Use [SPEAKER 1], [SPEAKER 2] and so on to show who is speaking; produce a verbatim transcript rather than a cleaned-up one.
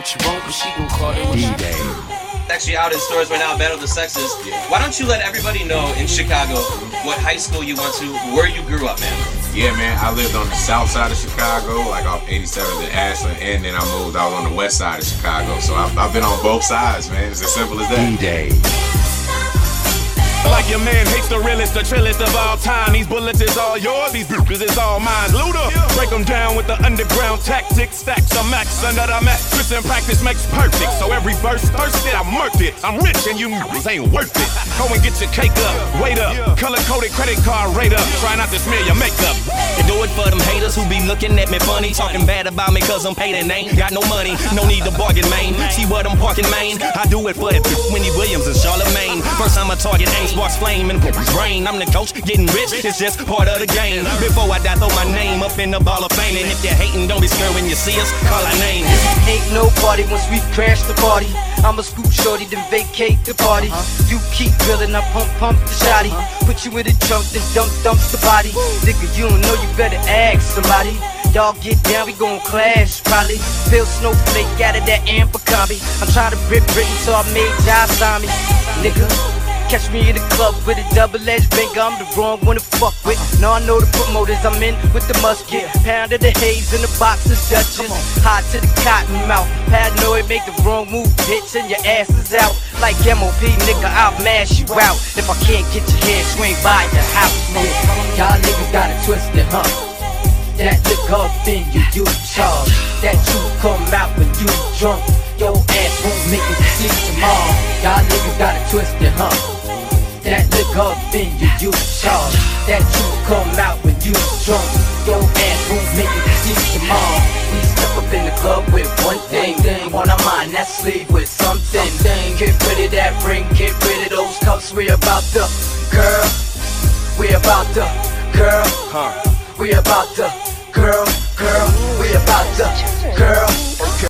[SPEAKER 1] what you want, but she gon' call it what she want.
[SPEAKER 2] Actually out in stores right now, Battle of the Sexes. Why don't you let everybody know in Chicago what high school you went to, where you grew up, man?
[SPEAKER 3] Yeah, man, I lived on the south side of Chicago, like off eighty-seventh and Ashland, and then I moved out on the west side of Chicago. So I've, I've been on both sides, man. It's as simple as that.
[SPEAKER 4] D-Day.
[SPEAKER 5] Like your man hates the realest, the trillest of all time. These bullets is all yours, these bitches is all mine. Luda, break them down with the underground tactics. Stacks of max under the mattress and practice makes perfect. So every verse thirsted, I murked it. I'm rich and you niggas ain't worth it. Go and get your cake up, wait up, color-coded credit card rate up. Try not to smear your makeup.
[SPEAKER 6] And do it for them haters who be looking at me funny, talking bad about me cause I'm paid and ain't got no money. No need to bargain, man. See what I'm parking, man. I do it for that Winnie Williams and Charlamagne. First time I target aim, sparks flame and brain. I'm the coach, getting rich, it's just part of the game. Before I die, throw my name up in the Ball of Fame. And if you're hating, don't be scared when you see us, call our name.
[SPEAKER 1] Ain't no party once we crash the party. I'ma scoop shorty, then vacate the party. You keep drilling, I pump, pump the shotty. Put you in the trunk, then dump, dump the body. Nigga, you don't know, you better ask somebody. Y'all get down, we gon' clash, probably. Bill Snowflake out of that amber combi. I'm trying to rip Britain, so I made John sign me. Nigga, catch me in the club with a double-edged finger, I'm the wrong one to fuck with. Now I know the promoters, I'm in with the musket. Pound of the haze in the box of Dutchess. Hot to the cotton mouth. Paranoid, make the wrong move, bitch, and your ass is out. Like M O P, nigga, I'll mash you out. If I can't get your head, swing by your house.
[SPEAKER 7] Y'all niggas got it twisted, huh? That liquor thing you do charge. That you come out when you drunk. Your ass won't make it to sleep tomorrow. Y'all niggas got it twisted, huh? That liquor thing you do charge. That you come out when you drunk. Your ass won't make it to sleep tomorrow. We step up in the club with one thing, thing on our mind, that's sleep with something. Get rid of that ring, get rid of those cups. We about to, girl. We about to, girl. We about to, girl, girl. We about to, girl.